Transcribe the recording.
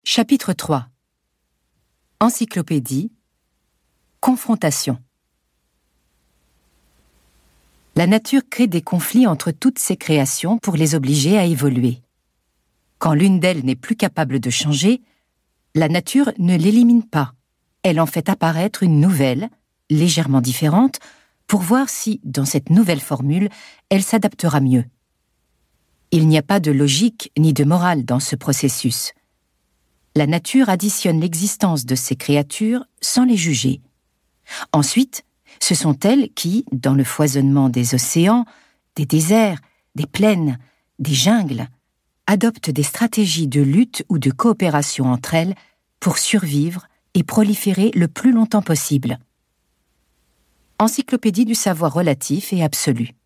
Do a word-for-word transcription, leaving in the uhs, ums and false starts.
Chapitre trois. Encyclopédie. Confrontation. La nature crée des conflits entre toutes ses créations pour les obliger à évoluer. Quand l'une d'elles n'est plus capable de changer, la nature ne l'élimine pas. Elle en fait apparaître une nouvelle, légèrement différente, pour voir si, dans cette nouvelle formule, elle s'adaptera mieux. Il n'y a pas de logique ni de morale dans ce processus. La nature additionne l'existence de ces créatures sans les juger. Ensuite, ce sont elles qui, dans le foisonnement des océans, des déserts, des plaines, des jungles, adoptent des stratégies de lutte ou de coopération entre elles pour survivre et proliférer le plus longtemps possible. Encyclopédie du savoir relatif et absolu.